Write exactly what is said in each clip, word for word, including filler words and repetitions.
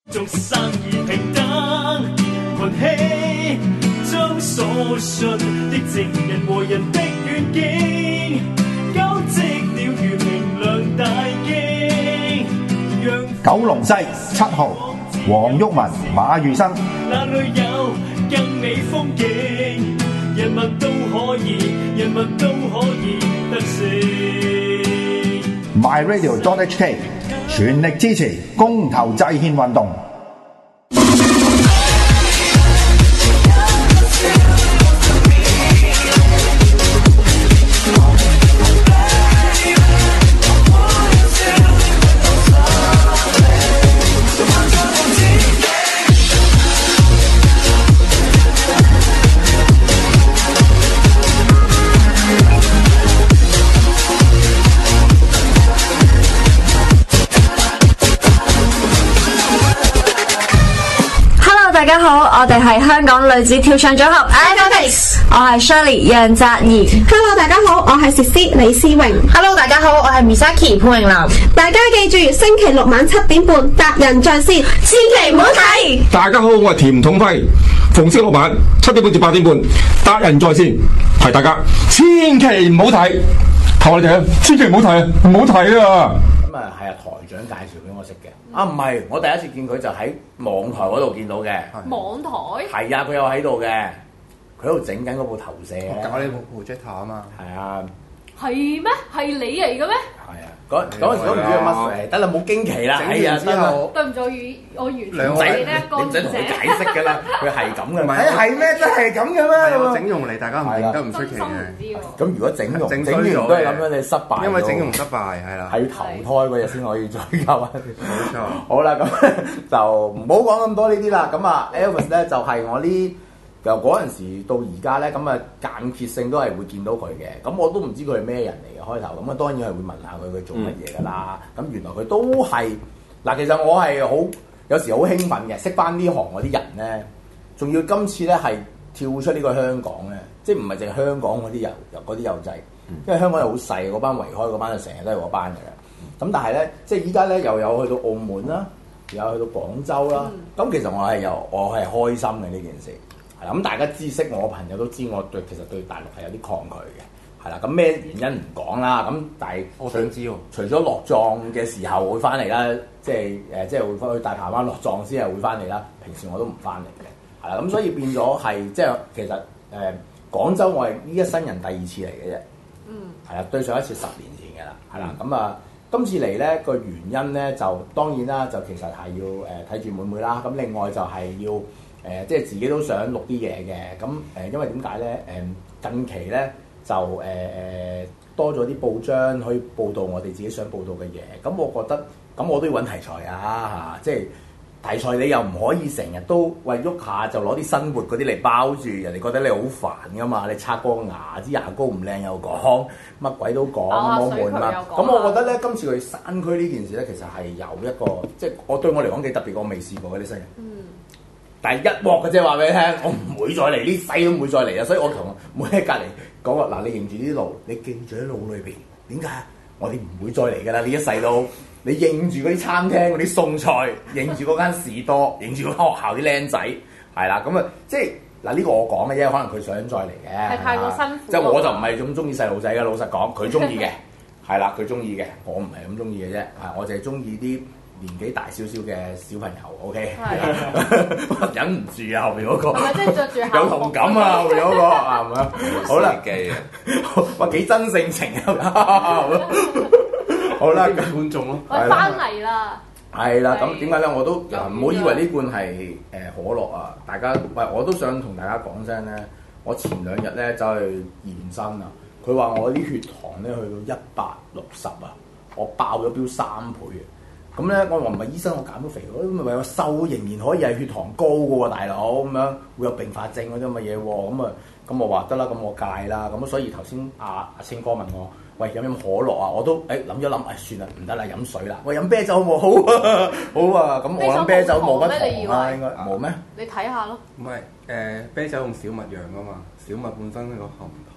眾生而平等，群起將所信的正人和人的願景，交織了如明亮大經。 九龍西七號黃毓民、馬宇生。 那裏有更美風景，人民都可以，人民都可以得勝。 My Radio dot H K 全力支持公投制憲運動。 大家好，我哋係香港女子跳唱組合 Acrobatics， 我係 Shirley 楊澤怡。 Hello， 大家好，我係 Cici 李思榮。 Hello， 大家好，我係 Misaki 潘詠琳。 大家記住，星期六晚七點半達仁在線，千祈唔好睇。 大家好，我係田統輝。逢星期六晚七點半至八點半達仁在線，提大家千祈唔好睇，求你哋啊，千祈唔好睇啊，唔好睇啊！ 咁啊，係啊，台長介紹俾我識嘅。啊，唔係，我第一次見佢就喺網台嗰度見到嘅。 網台？ 係啊，佢有喺度嘅，佢喺度整緊嗰部投射咧。 搞呢部 projector 啊嘛。係啊。 係咩？係你嚟嘅咩？ 係啊，嗰嗰陣時都唔知佢乜嚟，得啦，冇驚奇啦。係啊，得啦。 對唔住，我完全唔使你唔使同佢解釋㗎啦，佢係咁嘅。係係咩？真係咁嘅咩？ 係我整容嚟，大家唔認得唔出奇嘅。 咁如果整容整完都係咁樣，你失敗。 因為整容失敗係啦。 係要投胎嗰日先可以追究啊！ 冇錯。 好啦，咁就唔好講咁多呢啲啦。咁啊 Elvis 咧就係我呢。由嗰陣時到而家咧，咁啊間歇性都係會見到佢嘅。咁我都唔知佢係咩人嚟嘅開頭。咁啊當然係會問下佢佢做乜嘢㗎啦。咁、嗯、原來佢都係嗱，其實我係好有時好興奮嘅，識翻呢行嗰啲人咧，仲要今次咧係跳出呢個香港咧，即係唔係淨係香港嗰啲友嗰啲友仔，因為香港係好細，嗰班圍開嗰班就成日都係嗰班嘅。咁但係咧，即係依家咧又有去到澳門啦，又有去到廣州啦。咁、嗯、其實我係有我係開心嘅呢件事。咁大家知識我朋友都知我對其實對大陸係有啲抗拒嘅，係啦。咁咩原因唔講啦。咁但係我想知喎， 除咗落葬嘅時候會翻嚟啦，即係誒即係會翻去大鵬灣落葬先係會翻嚟啦。平時我都唔翻嚟嘅，係啦。咁所以變咗係即係其實誒、呃、廣州我係呢一生人第二次嚟嘅啫。嗯，係啦，對上一次十年前嘅啦，係啦。咁、嗯、啊，今次嚟咧個原因咧就當然啦，就其實係要誒睇住妹妹啦。咁另外就係要。誒、呃、即係自己都想錄啲嘢嘅，咁誒、呃、因為點解咧？誒、呃、近期咧就誒誒、呃、多咗啲報章可以報導我哋自己想報導嘅嘢，咁我覺得咁我都要揾題材啊嚇，即係題材你又唔可以成日都喂喐下就攞啲生活嗰啲嚟包住，人哋覺得你好煩噶嘛，你刷個牙支牙膏唔靚又講，乜鬼都講，好悶嘛。咁我覺得咧今次去山區呢件事咧，其實係有一個即係我對我嚟講幾特別，我未試過嗰啲新人。嗯。但係一鑊嘅啫，話俾你聽，我唔會再嚟，呢世都唔會再嚟啊！所以我同每一隔離講話，嗱，你認住啲路，你記住喺腦裏邊，點解？我哋唔會再嚟㗎啦！呢一世都，你認住嗰啲餐廳嗰啲餸菜，認住嗰間士多，認住嗰間學校啲僆仔，係啦，咁啊，即係嗱呢個我講嘅啫，可能佢想再嚟嘅， 係太過辛苦。 即係我就唔係咁中意細路仔嘅，老實講，佢中意嘅，係啦，佢中意嘅，我唔係咁中意嘅啫，係我就係中意啲年紀大少少嘅小朋友 ，OK，忍唔住啊！後面嗰個係咪即係著住有同感啊？後面嗰個係咪啊？好啦，哇幾真性情啊！好啦， 觀眾咯， 我翻嚟啦。 係啦，咁點解咧？我都唔好以為呢罐係誒可樂啊！大家喂，我都想同大家講聲咧，我前兩日咧走去驗身啊，佢話我啲血糖咧去到一百六十啊，我爆咗標三倍啊！咁咧，我話唔係醫生，我減到肥，咁咪為我瘦仍然可以係血糖高嘅喎，大佬咁樣會有併發症嗰啲咁嘅嘢喎，咁啊，咁我話得啦，咁我戒啦，咁所以頭先阿阿清哥問我，喂飲唔飲可樂啊？我都誒諗咗諗，誒、哎、算啦，唔得啦，飲水啦，喂飲啤酒好冇？好啊，好啊，咁我諗啤酒冇乜糖啊，應該冇咩？ 你睇下咯。 唔係誒，啤酒用小麥釀噶嘛，小麥本身個含糖係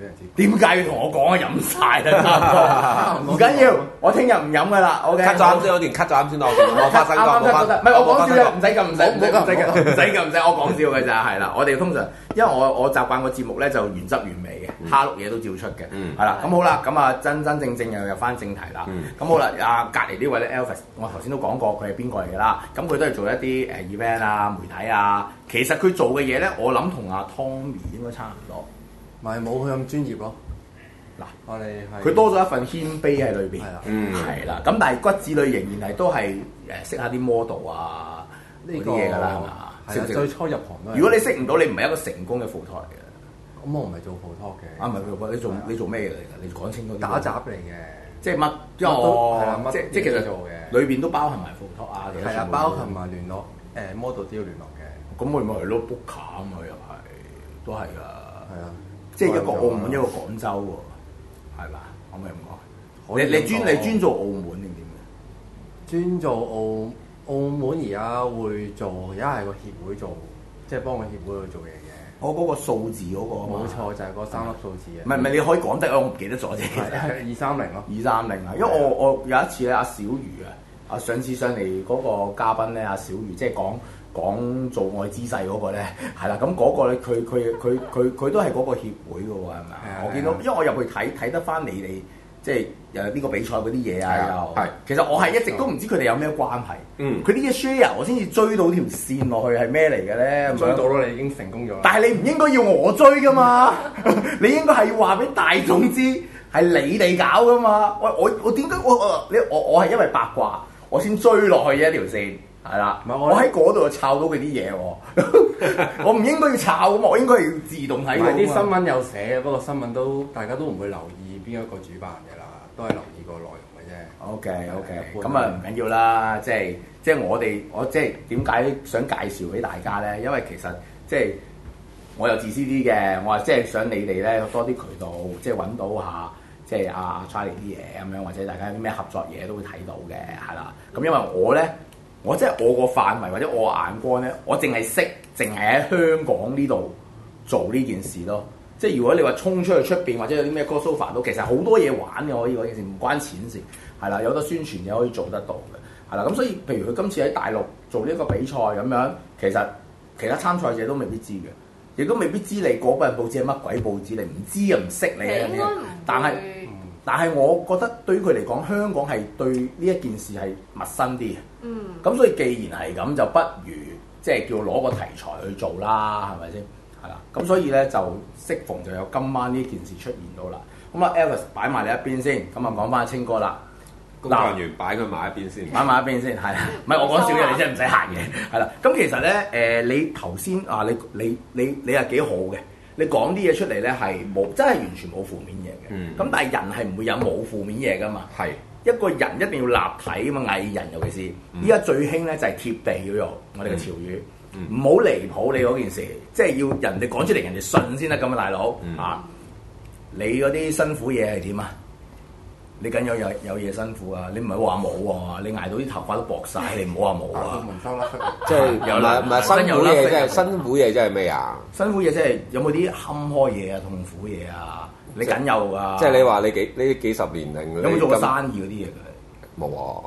俾人知。 點解要同我講啊？飲晒啦，唔緊要，我聽日唔飲噶啦。OK。 cut 咗啱先嗰段 cut 咗啱先咯，我發生過， 啱啱 cut 得，唔係我講笑嘅，唔使咁，唔使唔使唔使唔唔使嘅，唔使我講笑嘅咋，係啦。我哋通常因為我我習慣個節目咧就原汁原味嘅，蝦碌嘢都照出嘅，係啦。咁好啦，咁啊真真正正又入翻正題啦。咁好啦，啊隔離呢位咧 Elvis，我頭先都講過佢係邊個嚟㗎啦。咁佢都係做一啲誒 event 啊、媒體啊。其實佢做嘅嘢咧，我諗同阿 Tommy 應該差唔多。 咪冇佢咁專業咯。 嗱， 我哋係佢多咗一份謙卑喺裏邊， 係啦， 嗯， 係啦。咁但係骨子裏仍然係都係誒識下啲 model 啊呢啲嘢㗎啦，係嘛？ 係啊，最初入行都係。 如果你識唔到，你唔係一個成功嘅副台嚟嘅。 咁我唔係做 photo 嘅。 啊，唔係做，你做你做咩嚟㗎？你講清楚啲。 打雜嚟嘅， 即係乜？因為係我啦，乜即即其實做嘅， 裏邊都包含埋副台啊，其實係啊，包含埋聯絡誒 model 都要聯絡嘅。 咁佢咪係咯 book 卡啊嘛，又係都係㗎。 係啊。 即係一個澳門一個廣州喎，係嘛？可唔可以咁講？你你專你專做澳門定點嘅？ 專做澳澳門而家會做，而家係個協會做，即係幫個協會去做嘢嘅。 我嗰個數字嗰個冇錯，就係嗰三粒數字嘅。 唔係唔係，你可以講得，我唔記得咗啫。 係二三零咯。 二三零啊，因為我我有一次咧，阿小瑜啊，啊上次上嚟嗰個嘉賓咧，阿小瑜即係講。講做愛姿勢嗰個咧，係啦，咁嗰個咧，佢佢佢佢佢都係嗰個協會嘅喎，係咪啊？我見到，因為我入去睇睇得翻你哋，即係誒呢個比賽嗰啲嘢啊，又係。其實我係一直都唔知佢哋有咩關係。嗯。佢啲嘢 share，我先至追到條線落去係咩嚟嘅咧？ 追到咯，你已經成功咗。 但係你唔應該要我追噶嘛？你應該係要話俾大眾知係你哋搞噶嘛？喂，我我點解我我你我我係因為八卦，我先追落去嘅一條線。係啦，我喺嗰度就抄到佢啲嘢喎，我唔應該要抄咁，我應該係要自動睇到。 啲新聞有寫嘅，不過新聞都大家都唔會留意邊一個主辦嘅啦，都係留意個內容嘅啫。 OK OK，咁啊唔緊要啦，即係即係我哋我即係點解想介紹俾大家咧？因為其實即係我又自私啲嘅，我話即係想你哋咧多啲渠道，即係揾到下即係阿 Charlie 啲嘢咁樣，或者大家有啲咩合作嘢都會睇到嘅，係啦。咁因為我咧。我即係我個範圍或者我眼光咧，我淨係識，淨係喺香港呢度做呢件事咯。即係如果你話衝出去出邊或者有啲咩 crossover 都，其實好多嘢玩嘅可以嗰件事，唔關錢事，係啦，有得宣傳嘢可以做得到嘅，係啦。咁所以譬如佢今次喺大陸做呢一個比賽咁樣，其實其他參賽者都未必知嘅，亦都未必知你嗰份報紙係乜鬼報紙，你唔知又唔識你嘅嘢，但係。但係我覺得對於佢嚟講，香港係對呢一件事係陌生啲嘅。嗯。咁所以既然係咁，就不如即係叫攞個題材去做啦，係咪先？係啦。咁所以咧就適逢就有今晚呢件事出現到啦。咁啊 Elvis 擺埋你一邊先，咁啊講翻清哥啦。 工作人員擺佢埋一邊先。擺埋一邊先，係啦。唔係我講笑嘅，你真係唔使行嘅。係啦。咁其實咧，誒、呃、你頭先啊，你你你你係幾好嘅。你講啲嘢出嚟咧係冇，真係完全冇負面嘢嘅。咁、嗯、但係人係唔會有冇負面嘢噶嘛。係是一個人一定要立體啊嘛，藝人尤其是依家、嗯、最興咧就係貼地要用我哋嘅潮語，唔好、嗯、離譜你嗰件事，即係要人哋講出嚟，人哋信先得咁啊，大佬、嗯、啊！你嗰啲辛苦嘢係點啊？你緊有有有嘢辛苦啊！你唔係話冇喎，你捱到啲頭髮都薄晒，你唔好話冇啊！ 即係唔係唔係辛苦嘢，即係辛苦嘢，即係咩啊？ 辛苦嘢即係有冇啲坎坷嘢啊、痛苦嘢啊？你緊有㗎？ 即係你話你幾呢幾十年齡， 有冇做過生意嗰啲嘢㗎？ 冇啊！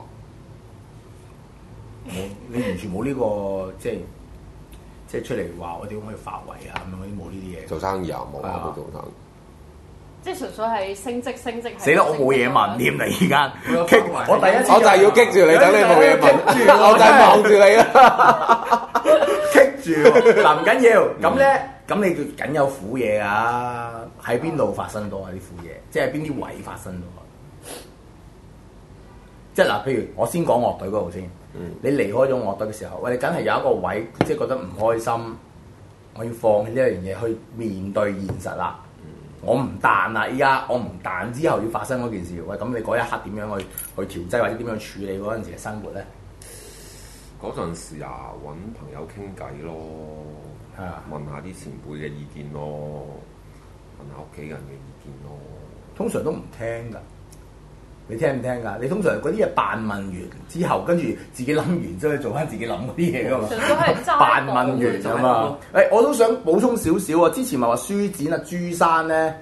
冇，你完全冇呢個即係即係出嚟話我點可以發圍啊咁樣嗰啲冇呢啲嘢。 做生意啊冇啊，冇做生意。 即係純粹係升職升職。 死啦！我冇嘢問添啦，而家我第一次我就係要激住你，等你冇嘢問，我就係望住你啦， 激住嗱唔緊要。咁咧，咁你緊有苦嘢啊？喺邊度發生到啊？啲苦嘢，即係邊啲位發生到啊？即係嗱，譬如我先講樂隊嗰度先。你離開咗樂隊嘅時候，喂，你梗係有一個位，即係覺得唔開心，我要放棄呢一樣嘢去面對現實啦。我唔彈啦！依家我唔彈之後要發生嗰件事，喂，咁你嗰一刻點樣去去調劑或者點樣處理嗰陣時嘅生活咧？ 嗰陣時啊，揾朋友傾偈咯，係啊，問下啲前輩嘅意見咯，問下屋企人嘅意見咯。通常都唔聽㗎，你聽唔聽㗎？你通常嗰啲嘢扮問完之後，跟住自己諗完之後做翻自己諗嗰啲嘢㗎嘛。扮問完啊嘛。誒，我都想補充少少啊。之前咪話書展啊，朱生咧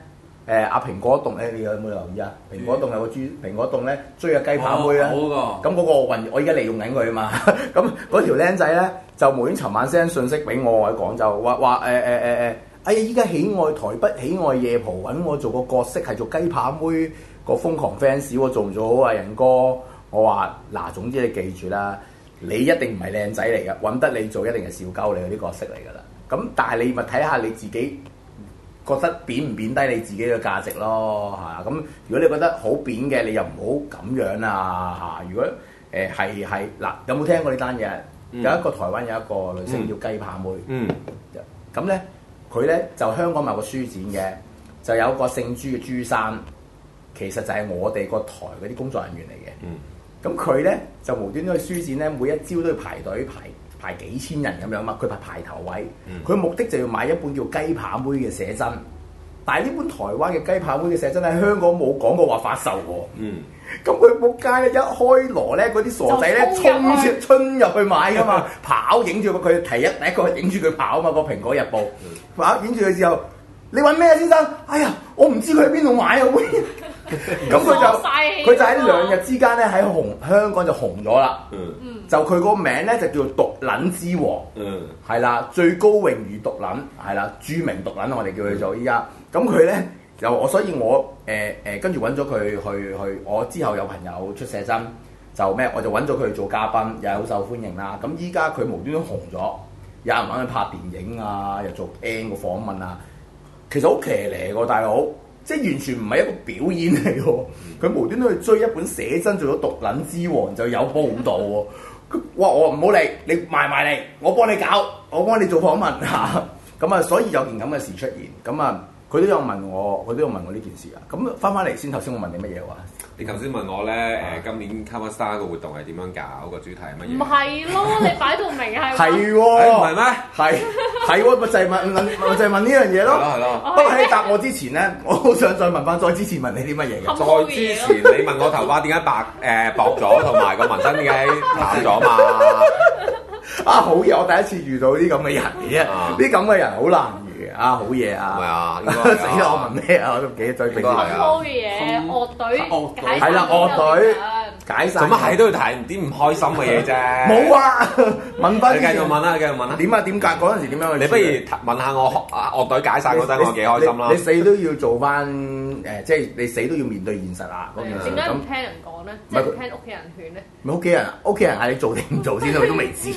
誒阿蘋果棟咧，你有冇留意啊？蘋果棟有個豬蘋果棟咧追個雞扒妹啊！咁嗰個運我而家利用緊佢啊嘛。咁嗰條僆仔咧就無端尋晚 send 信息俾我喺廣州，話話誒誒誒誒，哎呀依家喜愛台北喜愛夜蒲揾我做個角色係做雞扒妹個瘋狂 fans， 我做唔做好啊仁哥？我話嗱，總之你記住啦，你一定唔係靚仔嚟㗎，揾得你做一定係笑鳩你嗰啲角色嚟㗎啦。咁但係你咪睇下你自己。覺得貶唔貶低你自己嘅價值咯嚇，咁如果你覺得好貶嘅，你又唔好咁樣啊嚇。如果誒係係嗱，有冇聽過呢單嘢？嗯、有一個台灣有一個女星叫雞扒妹，咁咧佢咧就香港有個書展嘅，就有個姓朱嘅朱生，其實就係我哋個台嗰啲工作人員嚟嘅。咁佢咧就無端端去書展咧，每一朝都要排隊排。排幾千人咁樣嘛，佢排排頭位，佢、嗯、目的就要買一本叫雞扒妹嘅寫真，但係呢本台灣嘅雞扒妹嘅寫真喺香港冇講過話發售喎。咁佢仆街咧一開鑼咧，嗰啲傻仔咧衝出衝入去買噶嘛，跑影住佢，第一第一個影住佢跑啊嘛，個蘋果日報跑影住佢之後，你揾咩啊先生？哎呀，我唔知佢喺邊度買啊！咁佢就佢就喺兩日之間咧喺紅香港就紅咗啦。嗯就佢個名咧就叫毒撚之王，係啦、嗯，最高榮譽毒撚，係啦，著名毒撚我哋叫佢做依家。咁佢咧就我，所以我誒誒跟住揾咗佢去去，我之後有朋友出寫真，就咩我就揾咗佢做嘉賓，又係好受歡迎啦。咁依家佢無端端紅咗，有人揾佢拍電影啊，又做 N 個訪問啊，其實好騎呢個大佬。即係完全唔係一個表演嚟喎，佢、嗯、無端端去追一本寫真做咗毒撚之王就有報導喎。哇！我唔好理，你賣埋嚟，我幫你搞，我幫你做訪問嚇。咁啊，所以有件咁嘅事出現。咁啊，佢都有問我，佢都有問我呢件事啊。咁翻返嚟先，頭先我問你乜嘢話？ 你頭先問我咧，誒、呃、今年 Cover Star 個活動係點樣搞？個主題係乜嘢？ 唔係咯，你擺到明係。 係喎， 唔係咩？ 係係喎，咪就係問問，咪就係問呢樣嘢咯。係咯。不過喺答我之前咧，我好想再問翻，再之前問你啲乜嘢嘅？ 再之前你問我頭髮點解白誒薄咗，同埋個紋身點解淡咗嘛？ 啊好嘢！我第一次遇到啲咁嘅人嘅，啲咁嘅人好難遇啊！好嘢啊！ 係啊！ 死啦！我問咩啊？我都唔記得咗。 應該係啊！嘅嘢，樂隊解係啦，樂隊解散。 做乜係都要提啲唔開心嘅嘢啫？ 冇啊！問翻。 你繼續問啦，繼續問啦。 點啊？點解嗰陣時點樣去？ 你不如問下我樂隊解散嗰陣，我幾開心啦！ 你死都要做翻誒，即係你死都要面對現實啊！咁樣。 點解唔聽人講咧？即係唔聽屋企人勸咧？ 唔係屋企人，屋企人嗌你做定唔做先，佢都未知。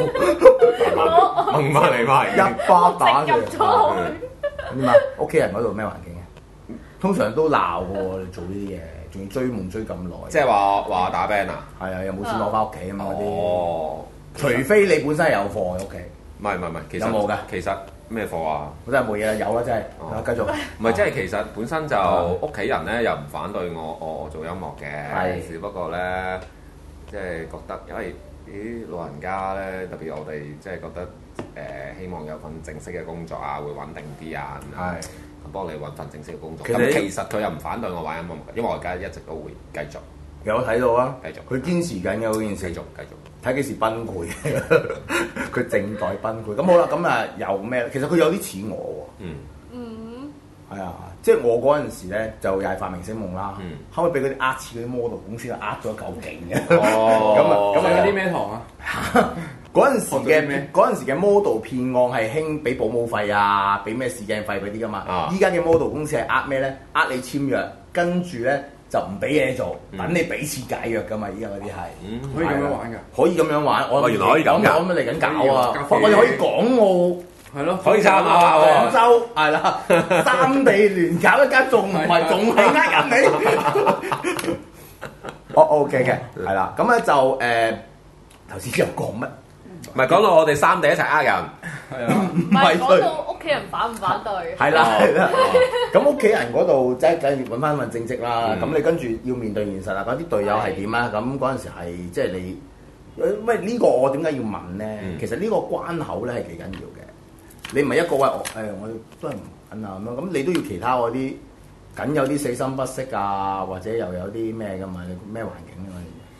掹翻嚟翻， 一巴打佢。點啊？屋企人嗰度咩環境嘅？通常都鬧喎，你做呢啲嘢，仲要追夢追咁耐。 即係話話打 band 啊？ 係啊，又冇錢攞翻屋企啊嘛嗰啲。 哦， 除非你本身係有貨喺屋企。 唔係唔係唔係，其實有冇㗎？ 其實咩貨啊？ 我真係冇嘢啦，有啦真係。啊，繼續。 唔係，即係其實本身就屋企人咧又唔反對我我我做音樂嘅，只不過咧即係覺得因為。啲老人家咧，特別我哋即係覺得誒、呃，希望有份正式嘅工作啊，會穩定啲啊，咁咁幫你揾份正式嘅工作。咁其實佢又唔反對我玩音樂，因為我而家一直都會繼續。 有睇到啊， 繼續。佢堅持緊嘅嗰件事。 繼續繼續。 睇幾時崩潰？佢正在崩潰。咁好啦，咁啊有咩？其實佢有啲似我喎。嗯。嗯。係啊，即係我嗰陣時咧，就又係發明星夢啦。嗯。後尾俾嗰啲呃似嗰啲 model 公司啊，呃咗夠勁嘅。 哦。咁啊，咁啊，嗰啲咩堂啊？ 嗰陣時嘅嗰陣時嘅 model 騙案係興俾保姆費啊，俾咩試鏡費嗰啲噶嘛。依家嘅 model 公司係呃咩咧？呃你簽約，跟住咧就唔俾嘢做，等你俾錢解約噶嘛。依家嗰啲係。 可以咁樣玩㗎？ 可以咁樣玩。我原來可以咁㗎。 我咁嚟緊搞啊！我哋可以港澳。 係咯， 可以參考下廣州係啦，三地聯搞一間，仲唔係仲係呃人你？哦 OK 嘅，係啦，咁咧就誒頭先又講乜？ 唔係講到我哋三地一齊呃人， 係啊，唔係講到屋企人反唔反對？ 係啦係啦，咁屋企人嗰度即係梗係揾翻份正職啦。咁你跟住要面對現實啦。嗰啲隊友係點啊？咁嗰陣時係即係你，喂呢個我點解要問咧？其實呢個關口咧係幾緊要嘅。你唔係一個位，誒、哎、我都係唔揾啊咁樣，咁你都要其他嗰啲，梗有啲死心不息啊，或者又有啲咩噶嘛？你咩環境啊？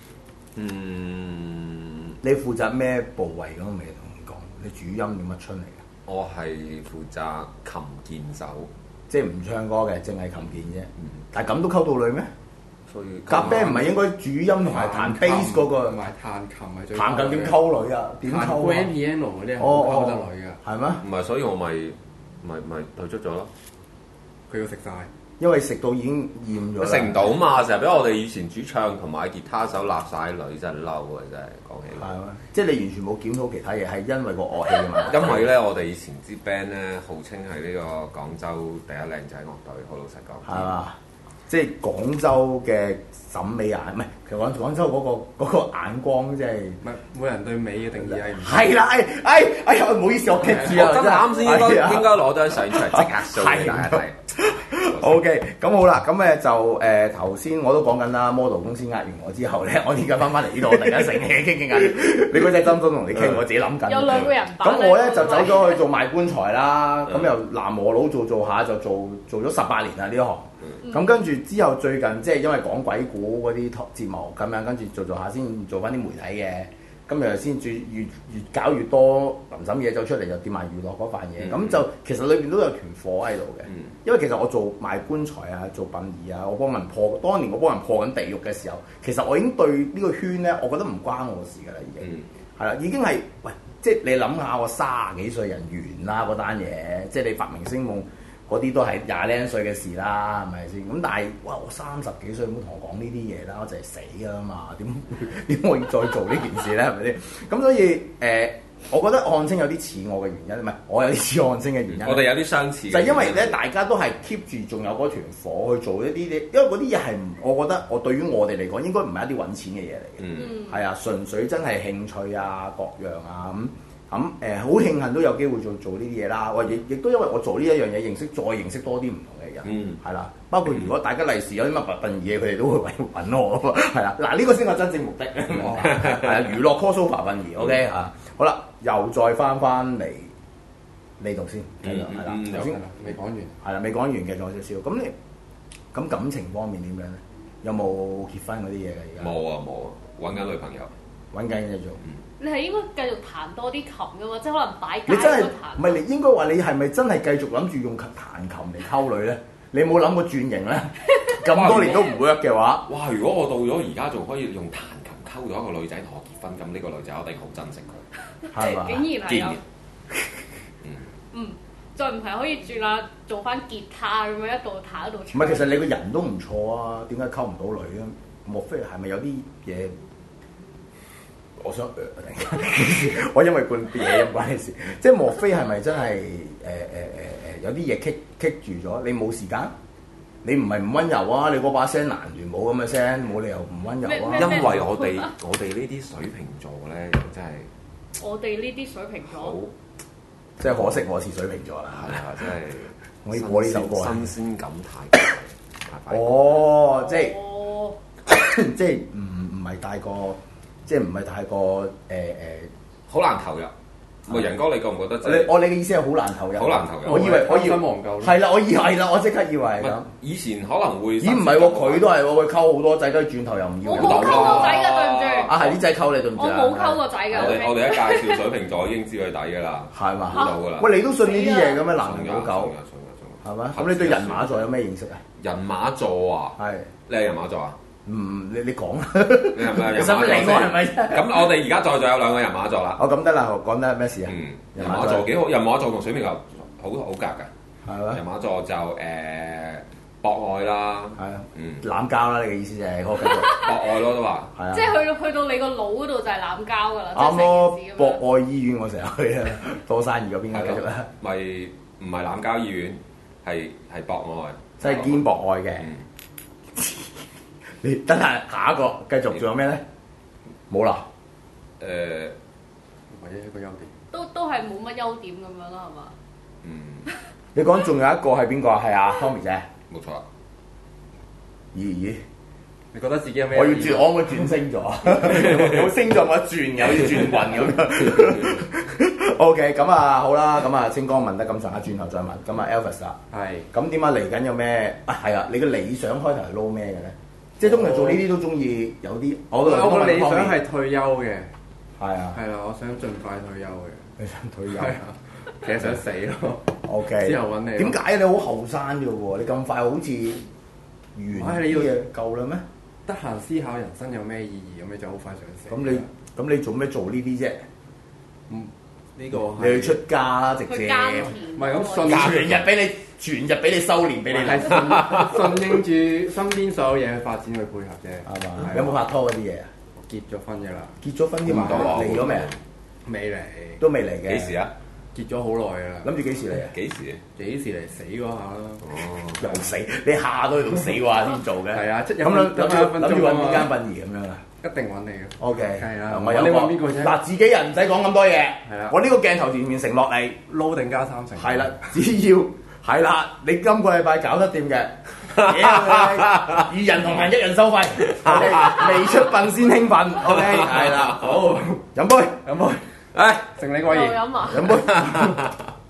嗯，你負責咩部位咁？我未同你講，你主音點乜出嚟嘅？ 我係負責琴鍵手。 即係唔唱歌嘅，淨係琴鍵啫。但係咁都溝到女咩？ 所以夾 band 唔係應該主音同埋彈 bass 嗰個？ 同埋彈琴係最彈琴點溝女啊？點溝啊 ？Grand piano 嗰啲係哦溝得女㗎。 係咩？ 唔係，所以我咪咪咪退出咗咯。 佢要食晒， 因為食到已經厭咗啦。 食唔到嘛，成日俾我哋以前主唱同埋吉他手立晒女，真係嬲啊！真係講起。 係咩？即係你完全冇檢討其他嘢，係因為個樂器啊嘛。 因為咧，我哋以前支 band 咧，號稱係呢個廣州第一靚仔樂隊，好老實講。 係嘛？即係廣州嘅審美眼，唔係其實廣廣州嗰、個嗰、個眼光，即係唔係每人對美嘅定義係唔同。 係啦，誒誒哎呀，唔好意思，我棘住啊！ 真係啱先應該係啊應該攞張相出嚟即刻 show 俾大家睇。 OK，咁好啦，咁誒就誒頭先我都講緊啦，model 公司呃完我之後咧，我而家翻翻嚟呢度，我突然間醒起傾傾偈，你嗰隻針都同你傾，我自己諗緊。 有兩個人版。 咁我咧就走咗去做賣棺材啦，咁由南和佬做做下就做做咗十八年啦呢一行。咁跟住之後最近即係因為講鬼故嗰啲節目咁樣，跟住做做下先做翻啲媒體嘅。今日先越越越搞越多臨審嘢走出嚟，就掂埋娛樂嗰塊嘢，咁、嗯、就其實裏邊都有團火喺度嘅。嗯、因為其實我做賣棺材啊，做殯儀啊，我幫人破，當年我幫人破緊地獄嘅時候，其實我已經對呢個圈咧，我覺得唔關我事㗎啦，已經係啦、嗯，已經係喂，即係你諗下，我卅幾歲人完啦嗰單嘢，即係你發明星夢。嗰啲都係廿零歲嘅事啦，係咪先？咁但係，哇！我三十幾歲，唔好同我講呢啲嘢啦，我就係死㗎啦嘛，點點可以再做呢件事咧？係咪先？咁所以誒、呃，我覺得漢青有啲似我嘅原因，唔係我有啲似漢青嘅原因。 我哋有啲相似， 就係因為咧，大家都係 keep 住仲有嗰團火去做一啲嘢，因為嗰啲嘢係唔，我覺得我對於我哋嚟講應該唔係一啲揾錢嘅嘢嚟嘅，係、嗯、啊，純粹真係興趣啊，各樣啊咁。咁誒好慶幸都有機會做做呢啲嘢啦，或亦亦都因為我做呢一樣嘢，認識再認識多啲唔同嘅人，係啦、嗯，包括如果大家利是有啲乜笨嘢，佢哋都會揾揾我，係啦，嗱呢個先係真正目的，係啊，娛樂 crossover 殯儀 OK 嚇，好啦，又再翻翻嚟呢度先，係啦，係啦，頭先未講完， 係啦，未講完嘅仲有少少，咁你咁感情方面點樣咧？有冇結婚嗰啲嘢嘅而家？ 冇啊冇啊，揾緊女朋友， 揾緊嘢做。 你係應該繼續彈多啲琴噶嘛，即係可能擺街你真係都彈。 唔係你應該話你係咪真係繼續諗住用彈琴嚟溝女咧？你冇諗過轉型咧？咁多年都唔 work 嘅話， 哇！如果我到咗而家仲可以用彈琴溝到一個女仔同我結婚，咁呢個女仔我一定好珍惜佢， 係嘛？ 竟然係有， 嗯嗯，再唔係可以轉下做翻吉他咁樣一度彈一度唱。 唔係，其實你個人都唔錯啊，點解溝唔到女咧？莫非係咪有啲嘢？我想，呃、我因為個嘢有關嘅事，即係莫非係咪真係誒誒誒誒有啲嘢棘棘住咗？你冇時間，你唔係唔温柔啊？你嗰把聲難住冇咁嘅聲，冇理由唔温柔啊！ 因為我哋我哋呢啲水瓶座咧，又真係我哋呢啲水瓶座， 好即係可惜我是水瓶座啦。 係啊，真係我要播呢首歌新鮮感太快。 哦，即係、 哦、 即係唔唔係太過。即係唔係太過誒誒， 好、呃、難投入。喂，仁哥，你覺唔覺得、就是？ 你我你嘅意思係好難投入。 好難投入。 我以為我以為忘舊。 係啦，我以為啦，我即刻以為係咁。 以前可能會。 咦？唔係喎，佢都係喎，佢溝好多仔，跟住轉頭又唔要。 我冇溝過仔㗎，對唔住。 啊，係啲仔溝你對唔住啊？ 我冇溝過仔㗎。 我哋我哋一介紹水瓶座已經知佢底㗎啦。係嘛？估到㗎啦。喂， 你都信呢啲嘢嘅咩？男人老狗。 信㗎信㗎。 係咪？咁你對人馬座有咩認識啊？ 人馬座啊？係。你係人馬座啊？ 嗯，你你講啦， 你係咪人馬座？ 你我係咪？ 咁我哋而家在座有兩個人馬座啦。 哦，咁得啦，講得咩事啊？ 嗯，人馬座幾好，人馬座同水瓶座好好夾㗎。 係咯。 人馬座就誒博愛啦， 係啊， 嗯， 濫交啦，你嘅意思就係我繼續博愛咯都話。係啊。 即係去到去到你個腦嗰度就係濫交㗎啦。 啱咯，博愛醫院我成日去啊，多生意嗰邊繼續啦。 咪唔係濫交醫院，係係博愛， 即係堅博愛嘅。你等下下一個繼續，仲有咩咧？冇啦。 誒， 或者一個優點。 都都係冇乜優點咁樣啦，係嘛？ 嗯。 你講仲有一個係邊個啊？係啊 Tommy 姐。 冇錯。 咦咦？ 你覺得自己有咩？ 我要轉，我可唔可以轉星座？有星座我轉，有啲轉運咁樣。OK， 咁啊好啦，咁啊清哥問得咁上下，轉頭再問。咁啊 Elvis 啦。係。咁點解嚟緊有咩？啊係啊，你嘅理想開頭係撈咩嘅咧？即係通常做呢啲都中意有啲，我我個理想係退休嘅， 係啊， 係啦，我想盡快退休嘅。 你想退休？ 係啊，其實想死咯。 O K。 之後揾你。 點解你好後生啫喎？你咁快好似完？ 唉，你要嘢夠啦咩？ 得閒思考人生有咩意義，咁你就好快想死。 咁你咁你做咩做呢啲啫？ 嗯，呢個你去出家啦，直接。 唔係咁順全日俾你，全日俾你修練，俾你係順順應住身邊所有嘢去發展去配合啫， 係嘛？有冇拍拖嗰啲嘢啊？ 結咗婚嘅啦， 結咗婚添啊？嚟咗未啊？ 未嚟， 都未嚟嘅。 幾時啊？ 結咗好耐啦。 諗住幾時嚟啊？ 幾時？ 幾時嚟死嗰下啦？ 哦，又死！你下都要死啩先做嘅。 係啊，即係咁諗諗住諗住揾邊間殯儀咁樣啊？ 一定揾你嘅。 O K。 係啊， 我有你揾邊個啫？ 嗱，自己人唔使講咁多嘢。 係啦。 我呢個鏡頭前面承諾你， 撈定加三成。 係啦，只要係啦，你今個禮拜搞得掂嘅。二人同行一人收費，未出殯先興奮 ，OK， 係啦，好，飲杯，飲杯， 唉，承你貴言， 飲啊， 飲杯。